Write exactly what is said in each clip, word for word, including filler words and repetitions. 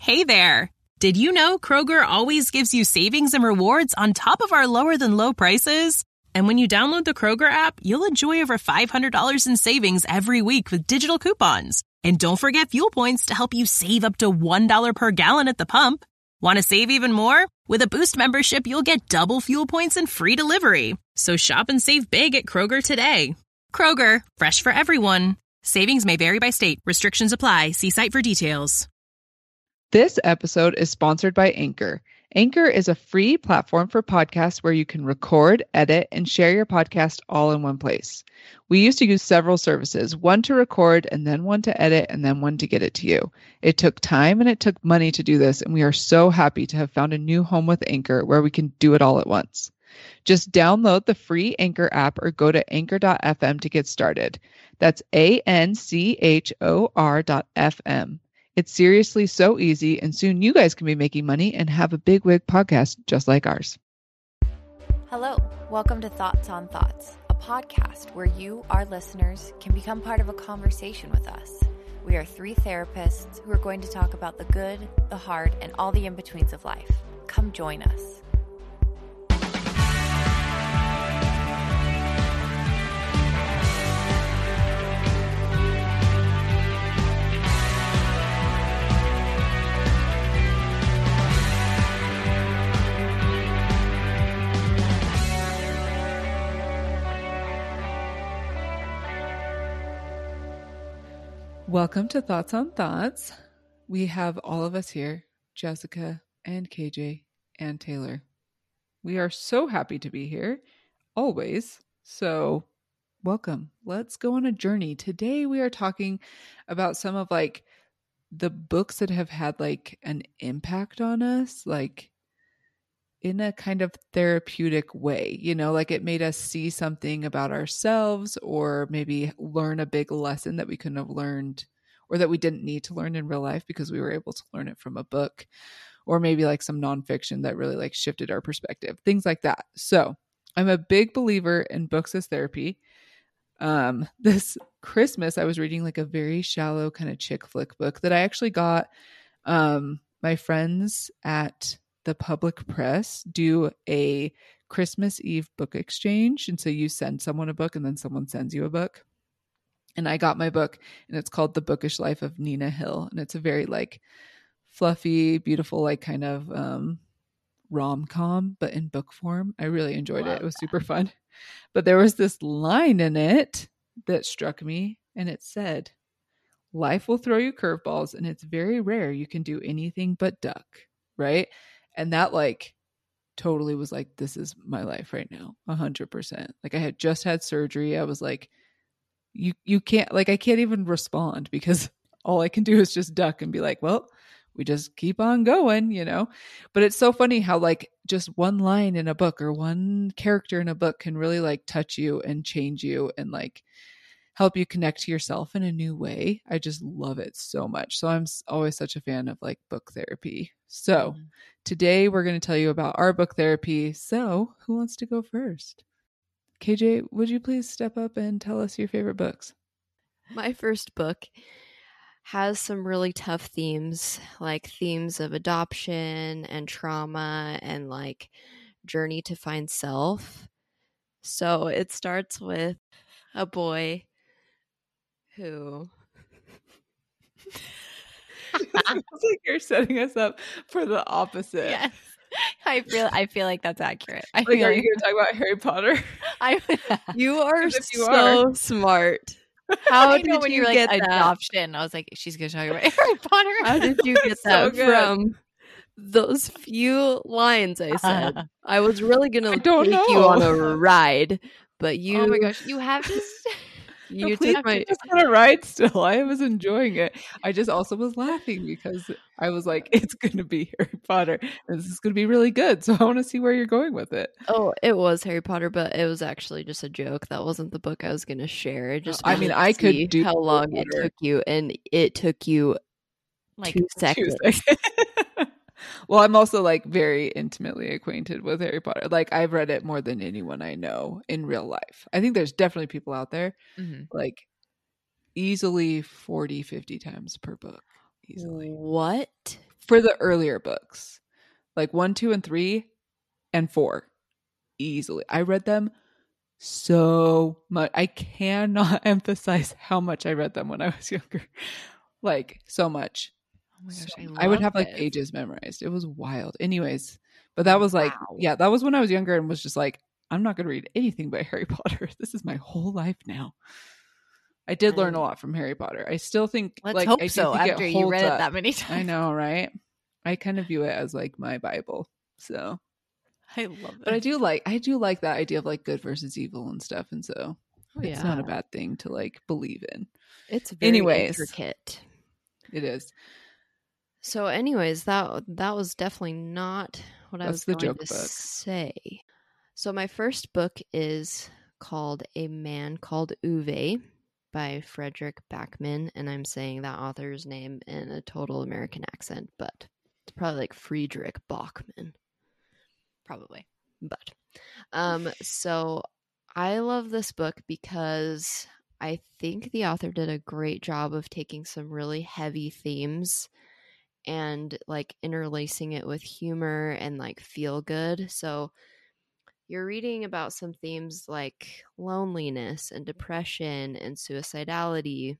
Hey there! Did you know Kroger always gives you savings and rewards on top of our lower than low prices? And when you download the Kroger app, you'll enjoy over five hundred dollars in savings every week with digital coupons. And don't forget fuel points to help you save up to one dollar per gallon at the pump. Want to save even more? With a Boost membership, you'll get double fuel points and free delivery. So shop and save big at Kroger today. Kroger, fresh for everyone. Savings may vary by state. Restrictions apply. See site for details. This episode is sponsored by Anchor. Anchor is a free platform for podcasts where you can record, edit, and share your podcast all in one place. We used to use several services, one to record and then one to edit and then one to get it to you. It took time and it took money to do this, and we are so happy to have found a new home with Anchor where we can do it all at once. Just download the free Anchor app or go to anchor dot f m to get started. That's A N C H O R dot F M. It's seriously so easy, and soon you guys can be making money and have a big wig podcast just like ours. Hello, welcome to Thoughts on Thoughts, a podcast where you, our listeners, can become part of a conversation with us. We are three therapists who are going to talk about the good, the hard, and all the in-betweens of life. Come join us. Welcome to Thoughts on Thoughts. We have all of us here, Jessica and K J and Taylor. We are so happy to be here, always. So welcome. Let's go on a journey. Today we are talking about some of like the books that have had like an impact on us, like in a kind of therapeutic way, you know, like it made us see something about ourselves or maybe learn a big lesson that we couldn't have learned or that we didn't need to learn in real life because we were able to learn it from a book, or maybe like some nonfiction that really like shifted our perspective, things like that. So I'm a big believer in books as therapy. Um, this Christmas, I was reading like a very shallow kind of chick flick book that I actually got. Um, my friends at the Public Press do a Christmas Eve book exchange. And so you send someone a book and then someone sends you a book. And I got my book, and it's called The Bookish Life of Nina Hill. And it's a very like fluffy, beautiful, like kind of um, rom-com, but in book form. I really enjoyed Love it. It was that. Super fun. But there was this line in it that struck me, and it said, "Life will throw you curveballs, and it's very rare you can do anything but duck." Right? And that like totally was like, this is my life right now. A hundred percent. Like I had just had surgery. I was like, you, you can't like, I can't even respond because all I can do is just duck and be like, well, we just keep on going, you know? But it's so funny how like just one line in a book or one character in a book can really like touch you and change you and like help you connect to yourself in a new way. I just love it so much. So I'm always such a fan of like book therapy. So mm-hmm. Today we're going to tell you about our book therapy. So who wants to go first? K J, would you please step up and tell us your favorite books? My first book has some really tough themes, like themes of adoption and trauma and like journey to find self. So it starts with a boy who It's like you're setting us up for the opposite. Yes. I feel I feel like that's accurate. I like, feel are like you going to talk about Harry Potter? I you are you so are. smart. How I did know when you you're get like that? adoption? I was like, she's gonna talk about Harry Potter. How did you get So that good. from those few lines I said? I was really gonna I don't take you know. on a ride, but you Oh my gosh, you have to. you No, please took my take us on a ride still. I was enjoying it. I just also was laughing because I was like, it's going to be Harry Potter. And this is going to be really good. So I want to see where you're going with it. Oh, it was Harry Potter, but it was actually just a joke. That wasn't the book I was going to share. I just I mean, wanted to I could see do how long it Potter. took you, and it took you Like two seconds. Two seconds. Well, I'm also like very intimately acquainted with Harry Potter. Like I've read it more than anyone I know in real life. I think there's definitely people out there Mhm. like easily forty, fifty times per book. Easily. What? for the earlier books, like one, two, and three, and four, easily. I read them so much. I cannot emphasize how much I read them when I was younger. Like, so much. Oh my gosh, So- I, I would love have like this. pages memorized. It was wild. Anyways, but that was like, Wow. yeah, that was when I was younger and was just like, I'm not going to read anything but Harry Potter. This is my whole life now. I did learn a I- lot from Harry Potter. I still think, Let's like, hope I do so think after it you holds read it up. that many I times. know, right? I kind of view it as like my Bible. So, I love it. but I do like, I do like that idea of like good versus evil and stuff. And so Oh, it's yeah. not a bad thing to like believe in. It's very Anyways. intricate. It is. So, anyways, that that was definitely not what I That's was the going joke to book. say. So, my first book is called A Man Called Uwe by Frederick Backman, and I'm saying that author's name in a total American accent, but it's probably like Friedrich Bachman. Probably. But um so I love this book because I think the author did a great job of taking some really heavy themes and like interlacing it with humor and like feel good. So you're reading about some themes like loneliness and depression and suicidality.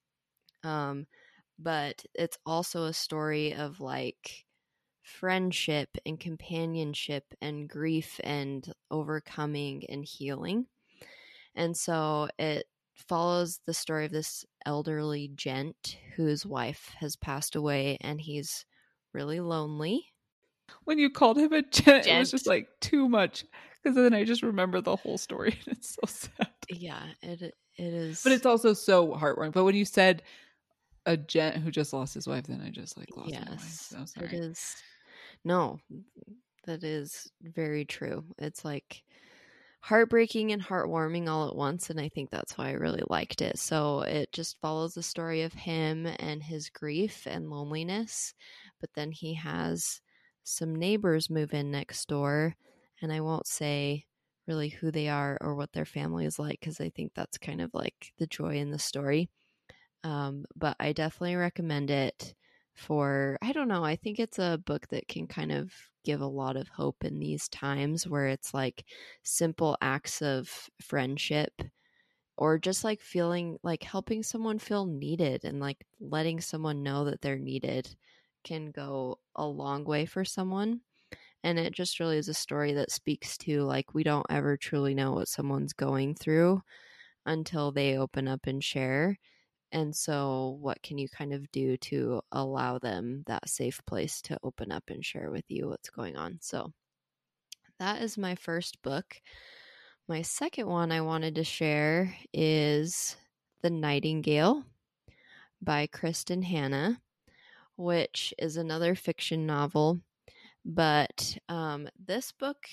Um but it's also a story of like friendship and companionship and grief and overcoming and healing. And so it follows the story of this elderly gent whose wife has passed away and he's really lonely. When you called him a gent, it was Gent. just like too much. Because then I just remember the whole story and it's so sad. Yeah, it it is. But it's also so heartwarming. But when you said a gent who just lost his wife, then I just like lost my mind. yes, So sorry. it is. No, that is very true. It's like heartbreaking and heartwarming all at once, and I think that's why I really liked it. So it just follows the story of him and his grief and loneliness, but then he has some neighbors move in next door, and I won't say really who they are or what their family is like because I think that's kind of like the joy in the story. Um, but I definitely recommend it for, I don't know, I think it's a book that can kind of give a lot of hope in these times where it's like simple acts of friendship or just like feeling like helping someone feel needed and like letting someone know that they're needed can go a long way for someone. And it just really is a story that speaks to like we don't ever truly know what someone's going through until they open up and share. And so what can you kind of do to allow them that safe place to open up and share with you what's going on? So that is my first book. My second one I wanted to share is The Nightingale by Kristen Hanna, which is another fiction novel. But um, this book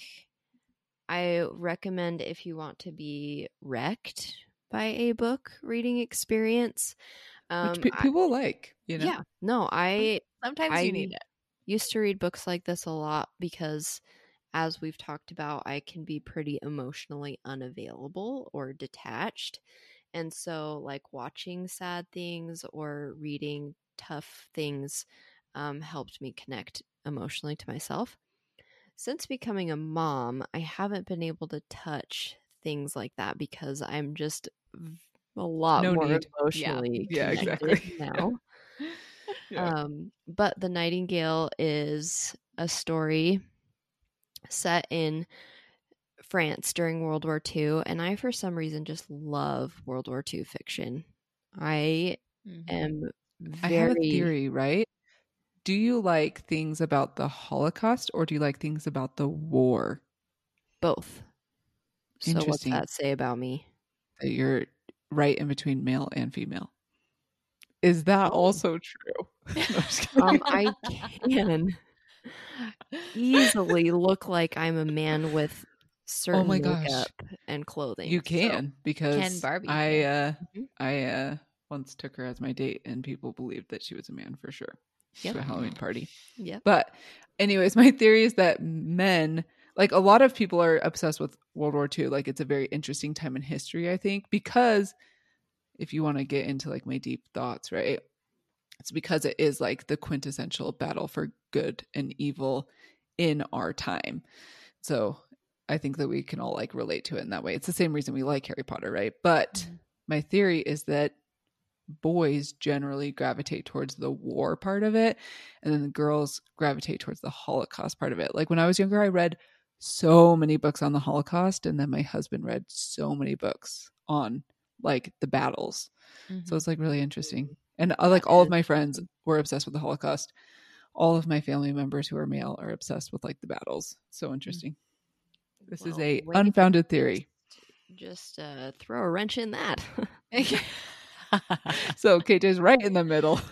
I recommend if you want to be wrecked by a book reading experience. Um, Which pe- I- people like, you know? yeah, no, I Sometimes I you need it. used to read books like this a lot because, as we've talked about, I can be pretty emotionally unavailable or detached. And so, like, watching sad things or reading tough things um, helped me connect emotionally to myself. Since becoming a mom, I haven't been able to touch things like that because I'm just v- a lot No more need. emotionally Yeah, connected exactly. now. Yeah. Um, but The Nightingale is a story set in France during World War Two, and I, for some reason, just love World War Two fiction. I am very... I have a theory, right? Do you like things about the Holocaust or do you like things about the war? both. So what's Interesting. that say about me? That you're right in between male and female. Is that Oh. also true? No, I'm just kidding. Um, I can easily look like I'm a man with certain Oh my gosh. makeup and clothing. You So- can because Can Barbie, I yeah. uh Mhm. I uh once took her as my date and people believed that she was a man for sure. Yep. To a Halloween party. Yep. But anyways, my theory is that men, like a lot of people are obsessed with World War Two. Like it's a very interesting time in history, I think, because if you want to get into like my deep thoughts, right? It's because it is like the quintessential battle for good and evil in our time. So I think that we can all like relate to it in that way. It's the same reason we like Harry Potter, right? But mm-hmm. my theory is that boys generally gravitate towards the war part of it, and then the girls gravitate towards the Holocaust part of it. Like when I was younger, I read so many books on the Holocaust, and then my husband read so many books on like the battles. Mm-hmm. So it's like really interesting. And uh, like all of my friends were obsessed with the Holocaust. All of my family members who are male are obsessed with like the battles. So interesting. Mm-hmm. This well, is a unfounded theory. Just uh, throw a wrench in that. So K J's right in the middle.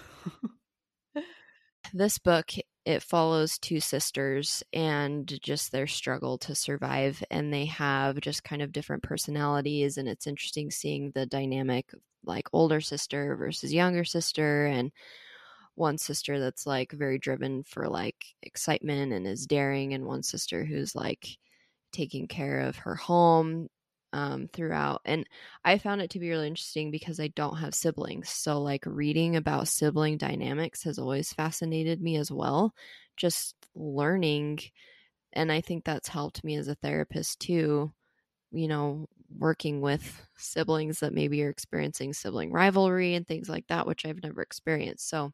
This book, it follows two sisters and just their struggle to survive. And they have just kind of different personalities. And it's interesting seeing the dynamic, like older sister versus younger sister. And one sister that's like very driven for like excitement and is daring. And one sister who's like taking care of her home um, throughout. And I found it to be really interesting because I don't have siblings. So like reading about sibling dynamics has always fascinated me as well. Just learning. And I think that's helped me as a therapist too, you know, working with siblings that maybe are experiencing sibling rivalry and things like that, which I've never experienced. So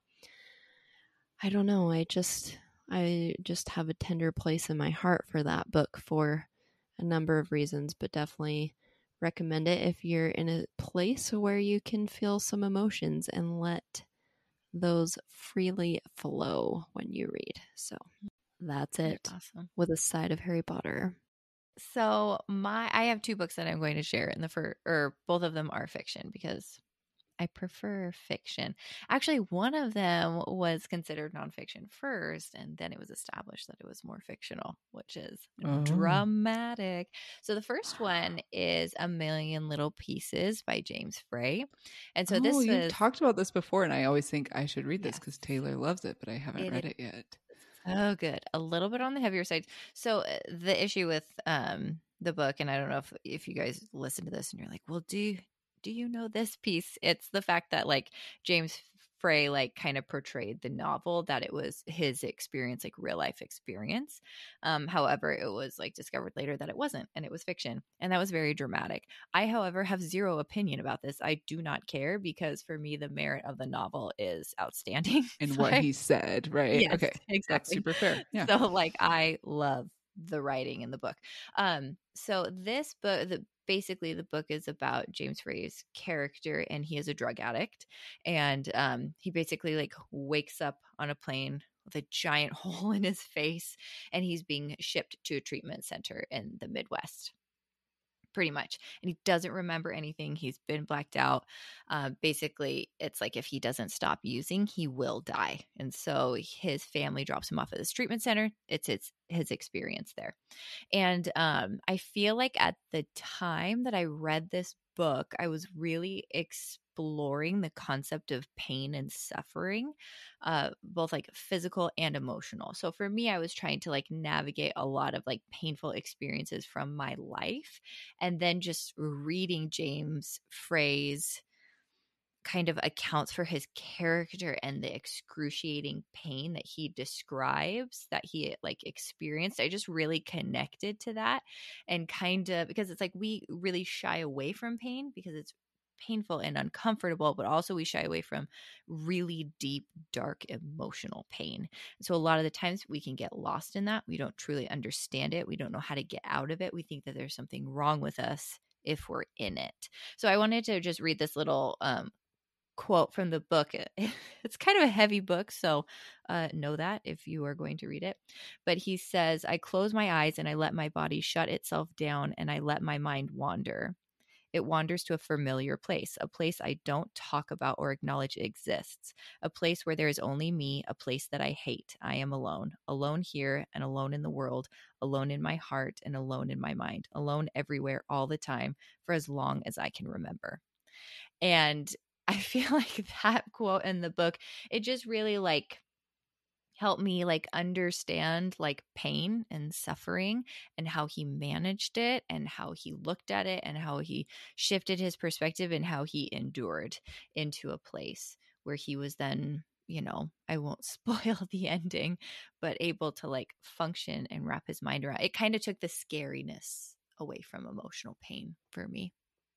I don't know. I just, I just have a tender place in my heart for that book for a number of reasons, but definitely recommend it if you're in a place where you can feel some emotions and let those freely flow when you read. So that's it. Awesome. With a side of Harry Potter. So my, I have two books that I'm going to share, and the first, or both of them are fiction because I prefer fiction. Actually, one of them was considered nonfiction first, and then it was established that it was more fictional, which is oh. dramatic. So the first one is A Million Little Pieces by James Frey. And so oh, this was... you talked about this before, and I always think I should read this because yes. Taylor loves it, but I haven't it read is, it yet. Oh, good. A little bit on the heavier side. So uh, the issue with um, the book, and I don't know if, if you guys listen to this and you're like, well, do you... do you know this piece? It's the fact that like James Frey like kind of portrayed the novel that it was his experience, like real life experience. Um, however, it was like discovered later that it wasn't, and it was fiction. And that was very dramatic. I, however, have zero opinion about this. I do not care because for me, the merit of the novel is outstanding. And so what I, he said, right? Yes, okay. Exactly. That's super fair. Yeah. So like I love the writing in the book. Um, so this book, the basically the book is about James Frey's character, and he is a drug addict, and um, he basically like wakes up on a plane with a giant hole in his face, and he's being shipped to a treatment center in the Midwest. Pretty much. And he doesn't remember anything. He's been blacked out. Uh, basically, it's like if he doesn't stop using, he will die. And so his family drops him off at this treatment center. It's his, his experience there. And um, I feel like at the time that I read this book, I was really exploring the concept of pain and suffering, uh, both like physical and emotional. So for me, I was trying to like navigate a lot of like painful experiences from my life, and then just reading James Frey's kind of accounts for his character and the excruciating pain that he describes that he like experienced. I just really connected to that, and kind of because it's like we really shy away from pain because it's painful and uncomfortable, but also we shy away from really deep, dark, emotional pain. So a lot of the times we can get lost in that. We don't truly understand it. We don't know how to get out of it. We think that there's something wrong with us if we're in it. So I wanted to just read this little um, quote from the book. It's kind of a heavy book, so uh, know that if you are going to read it. But he says, I close my eyes and I let my body shut itself down, and I let my mind wander. It wanders to a familiar place, a place I don't talk about or acknowledge exists, a place where there is only me, a place that I hate. I am alone, alone here and alone in the world, alone in my heart and alone in my mind, alone everywhere all the time for as long as I can remember. And I feel like that quote in the book, it just really like helped me like understand like pain and suffering and how he managed it and how he looked at it and how he shifted his perspective and how he endured into a place where he was then you know, I won't spoil the ending, but able to like function and wrap his mind around. It kind of took the scariness away from emotional pain for me.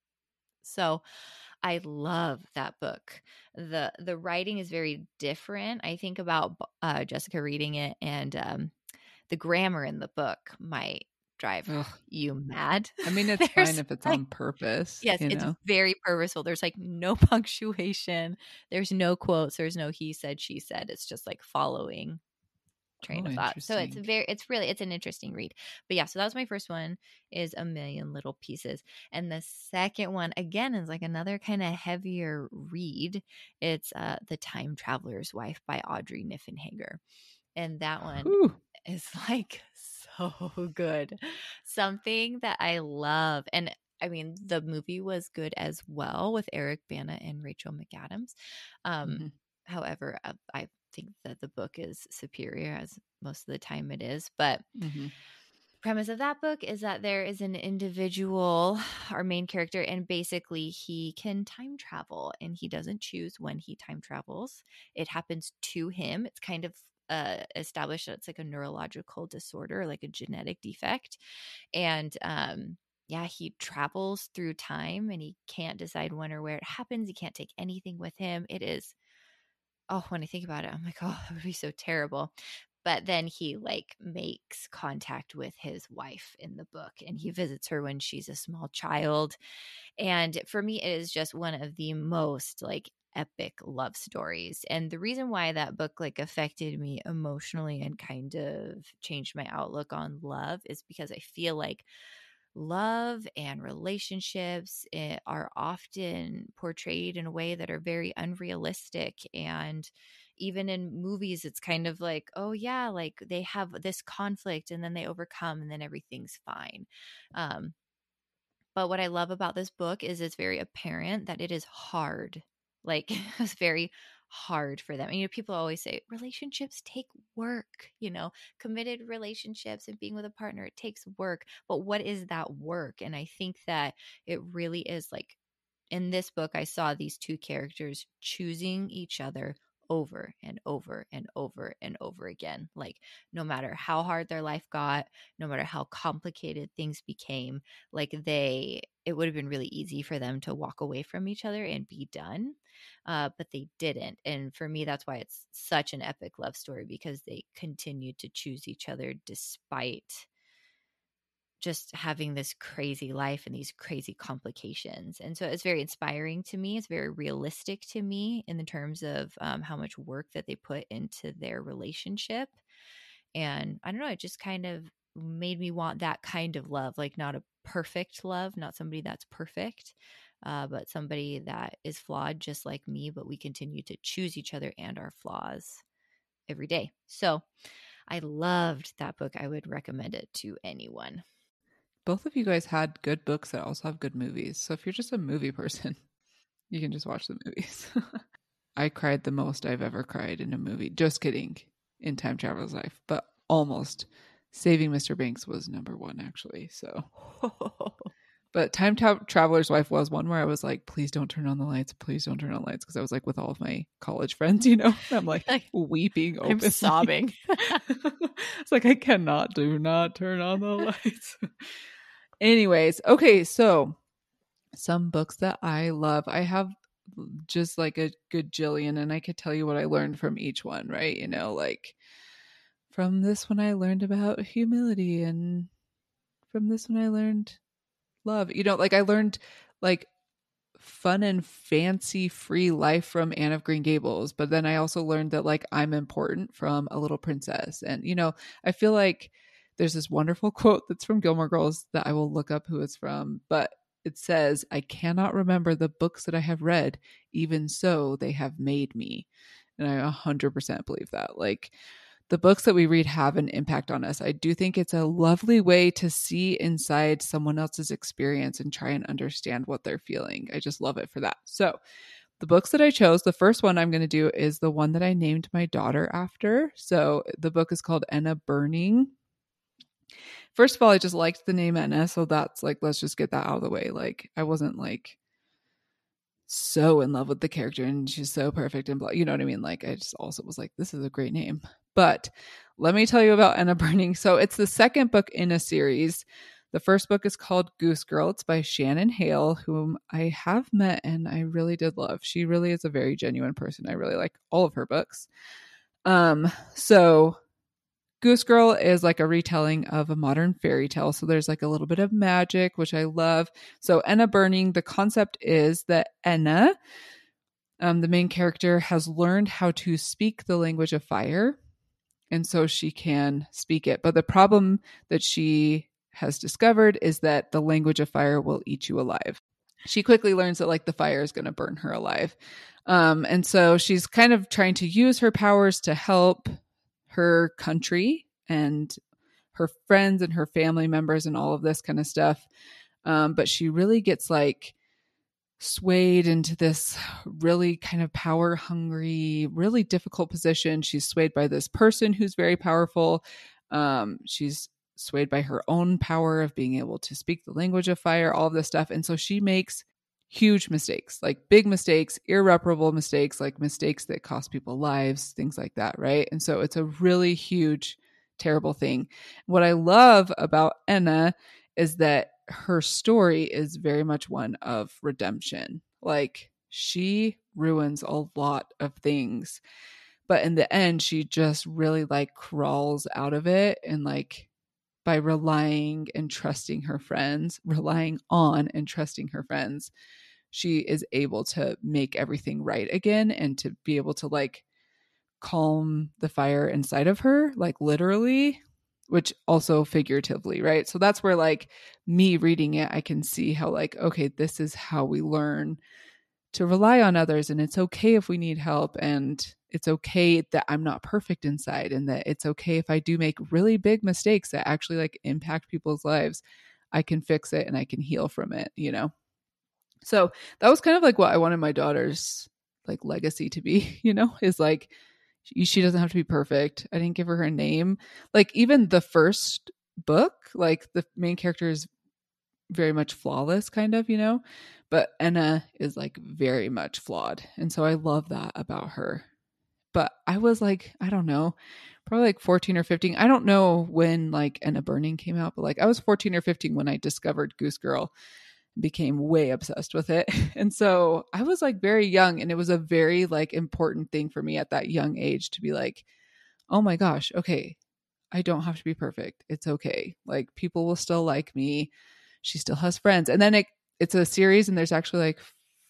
So I love that book. The the writing is very different. I think about uh, Jessica reading it, and um, the grammar in the book might drive Ugh. you mad. I mean, it's There's fine if it's like- on purpose. Yes, you it's know? very purposeful. There's like no punctuation. There's no quotes. There's no he said, she said. It's just like following train Oh, of thought. So it's interesting. very, it's really, it's an interesting read. But yeah, so that was my first one, is A Million Little Pieces. And the second one, again, is like another kind of heavier read. It's uh, The Time Traveler's Wife by Audrey Niffenhager. And that one Whew. is like so good. Something that I love. And I mean, the movie was good as well with Eric Bana and Rachel McAdams. Um, Mhm. However, uh, I think that the book is superior, as most of the time it is. But Mhm. premise of that book is that there is an individual, our main character, and basically he can time travel, and he doesn't choose when he time travels. It happens to him. It's kind of uh, established that it's like a neurological disorder, like a genetic defect. And um, yeah, he travels through time, and he can't decide when or where it happens. He can't take anything with him. It is, oh, when I think about it, I'm like, oh, that would be so terrible. But then he like makes contact with his wife in the book, and he visits her when she's a small child. And for me, it is just one of the most like epic love stories. And the reason why that book like affected me emotionally and kind of changed my outlook on love is because I feel like love and relationships eh, are often portrayed in a way that are very unrealistic. And even in movies, it's kind of like, oh yeah, like they have this conflict and then they overcome and then everything's fine. Um, but what I love about this book is it's very apparent that it is hard. Like it's very hard for them. And, you know, people always say relationships take work, you know, committed relationships and being with a partner, it takes work. But what is that work? And I think that it really is like, in this book, I saw these two characters choosing each other over and over and over and over again. Like, no matter how hard their life got, no matter how complicated things became, like they, it would have been really easy for them to walk away from each other and be done. Uh, but they didn't. And for me, that's why it's such an epic love story, because they continued to choose each other despite just having this crazy life and these crazy complications. And so it's very inspiring to me. It's very realistic to me in the terms of um, how much work that they put into their relationship. And I don't know, it just kind of made me want that kind of love, like not a perfect love, not somebody that's perfect, uh, but somebody that is flawed just like me, but we continue to choose each other and our flaws every day. So I loved that book. I would recommend it to anyone. Both of you guys had good books that also have good movies. So if you're just a movie person, you can just watch the movies. I cried the most I've ever cried in a movie. Just kidding. In Time Traveler's Life, but almost. Saving Mister Banks was number one, actually. So, but Time Tra- Traveler's Wife was one where I was like, please don't turn on the lights. Please don't turn on the lights. Because I was like with all of my college friends, you know, I'm like weeping openly. I'm sobbing. It's like, I cannot, do not turn on the lights. Anyways, okay, so some books that I love. I have just like a good jillion, and I could tell you what I learned from each one, right? You know, like from this one I learned about humility, and from this one I learned love. You know, like I learned like fun and fancy free life from Anne of Green Gables, but then I also learned that like I'm important from A Little Princess. And you know, I feel like there's this wonderful quote that's from Gilmore Girls that I will look up who it's from, but it says, I cannot remember the books that I have read, even so they have made me. And I one hundred percent believe that. Like the books that we read have an impact on us. I do think it's a lovely way to see inside someone else's experience and try and understand what they're feeling. I just love it for that. So the books that I chose, the first one I'm going to do is the one that I named my daughter after. So the book is called Enna Burning. First of all, I just liked the name Enna, so that's like, let's just get that out of the way. Like, I wasn't like so in love with the character and she's so perfect and blah, you know what I mean? Like I just also was like, this is a great name. But let me tell you about Enna Burning. So it's the second book in a series. The first book is called Goose Girl. It's by Shannon Hale, whom I have met and I really did love. She really is a very genuine person. I really like all of her books. Um, so Goose Girl is like a retelling of a modern fairy tale. So there's like a little bit of magic, which I love. So Enna Burning, the concept is that Enna, um, the main character, has learned how to speak the language of fire. And so she can speak it. But the problem that she has discovered is that the language of fire will eat you alive. She quickly learns that like the fire is going to burn her alive. Um, and so she's kind of trying to use her powers to help her country and her friends and her family members and all of this kind of stuff. Um, but she really gets like swayed into this really kind of power hungry, really difficult position. She's swayed by this person who's very powerful. Um, she's swayed by her own power of being able to speak the language of fire, all of this stuff. And so she makes huge mistakes, like big mistakes, irreparable mistakes, like mistakes that cost people lives, things like that, right? And so it's a really huge, terrible thing. What I love about Enna is that her story is very much one of redemption. Like she ruins a lot of things, but in the end, she just really like crawls out of it and like by relying and trusting her friends, relying on and trusting her friends, she is able to make everything right again and to be able to like calm the fire inside of her, like literally, which also figuratively, right? So that's where like me reading it, I can see how like, okay, this is how we learn to rely on others. And it's okay if we need help. And it's okay that I'm not perfect inside, and that it's okay if I do make really big mistakes that actually like impact people's lives. I can fix it and I can heal from it, you know? So that was kind of like what I wanted my daughter's like legacy to be, you know, is like, she, she doesn't have to be perfect. I didn't give her a name. Like even the first book, like the main character is very much flawless kind of, you know, but Enna is like very much flawed. And so I love that about her. But I was like, I don't know, probably like fourteen or fifteen. I don't know when like Enna Burning came out, but like I was fourteen or fifteen when I discovered Goose Girl, became way obsessed with it. And so I was like very young, and it was a very like important thing for me at that young age to be like, oh my gosh, okay, I don't have to be perfect. It's okay. Like people will still like me. She still has friends. And then it, it's a series, and there's actually like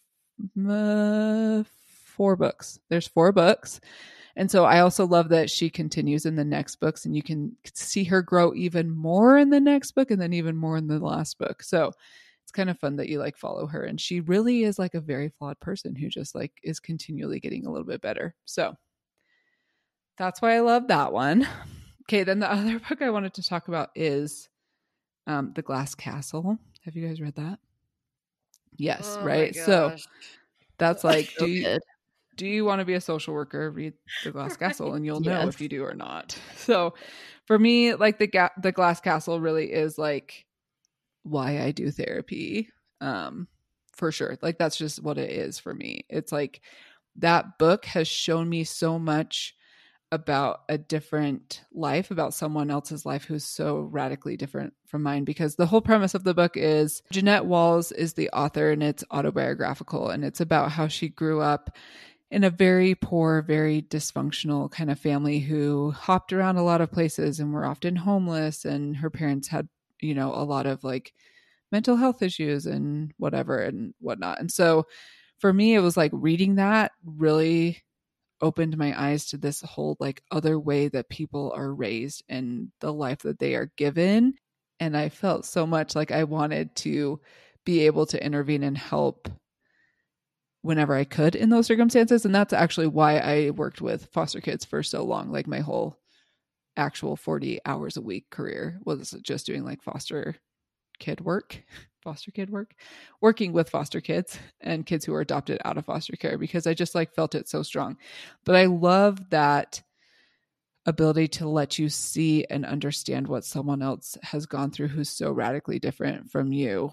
uh, four books. There's four books. And so I also love that she continues in the next books, and you can see her grow even more in the next book and then even more in the last book. So it's kind of fun that you like follow her. And she really is like a very flawed person who just like is continually getting a little bit better. So that's why I love that one. Okay. Then the other book I wanted to talk about is um, The Glass Castle. Have you guys read that? Yes. Oh right. So that's like, So do you, good. do you want to be a social worker? Read The Glass Castle and you'll know Yes. if you do or not. So for me, like the, ga- the Glass Castle really is like why I do therapy. Um, for sure. Like that's just what it is for me. It's like that book has shown me so much about a different life, about someone else's life who's so radically different from mine, because the whole premise of the book is Jeanette Walls is the author, and it's autobiographical, and it's about how she grew up in a very poor, very dysfunctional kind of family who hopped around a lot of places and were often homeless, and her parents had, you know, a lot of like mental health issues and whatever and whatnot. And so for me, it was like reading that really opened my eyes to this whole like other way that people are raised and the life that they are given. And I felt so much like I wanted to be able to intervene and help whenever I could in those circumstances. And that's actually why I worked with foster kids for so long. Like my whole actual forty hours a week career was just doing like foster kid work, foster kid work, working with foster kids and kids who are adopted out of foster care, because I just like felt it so strong. But I love that ability to let you see and understand what someone else has gone through who's so radically different from you,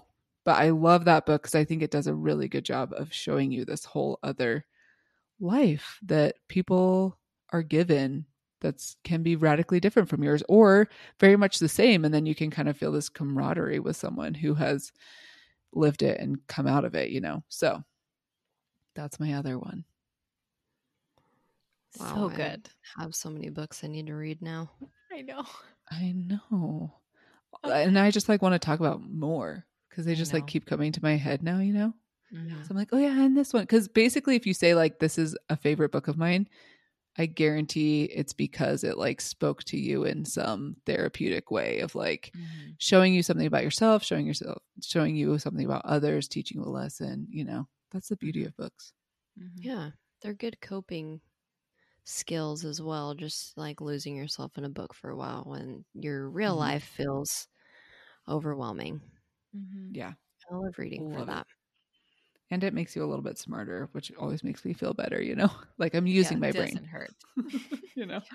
But I love that book because I think it does a really good job of showing you this whole other life that people are given that's can be radically different from yours or very much the same. And then you can kind of feel this camaraderie with someone who has lived it and come out of it, you know? So that's my other one. Wow, So I good. have so many books I need to read now. I know. I know. And I just like want to talk about more because they I just know. like keep coming to my head now, you know? Mhm. So I'm like, oh yeah, and this one. Because basically if you say like, this is a favorite book of mine, I guarantee it's because it like spoke to you in some therapeutic way of like Mhm. showing you something about yourself, showing yourself, showing you something about others, teaching you a lesson, you know, that's the beauty Mhm. of books. Mhm. Yeah, they're good coping skills as well. Just like losing yourself in a book for a while when your real Mhm. life feels overwhelming. Mhm. Yeah. I love reading for Love it. that. And it makes you a little bit smarter, which always makes me feel better, you know, like I'm using Yeah, my it brain, doesn't hurt. you know?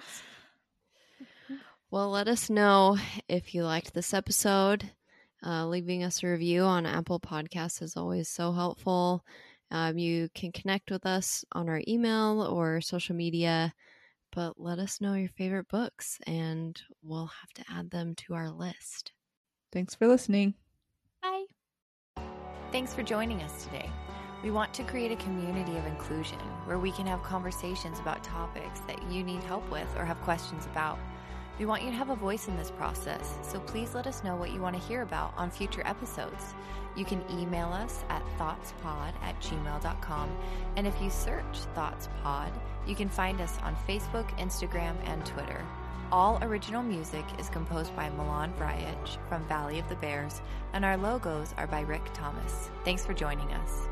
Well, let us know if you liked this episode. Uh, leaving us a review on Apple Podcasts is always so helpful. Um, you can connect with us on our email or social media, but let us know your favorite books and we'll have to add them to our list. Thanks for listening. Bye. Thanks for joining us today. We want to create a community of inclusion where we can have conversations about topics that you need help with or have questions about. We want you to have a voice in this process, so please let us know what you want to hear about on future episodes. You can email us at thoughtspod at gmail dot com, and if you search ThoughtsPod, you can find us on Facebook, Instagram, and Twitter. All original music is composed by Milan Vrajec from Valley of the Bears, and our logos are by Rick Thomas. Thanks for joining us.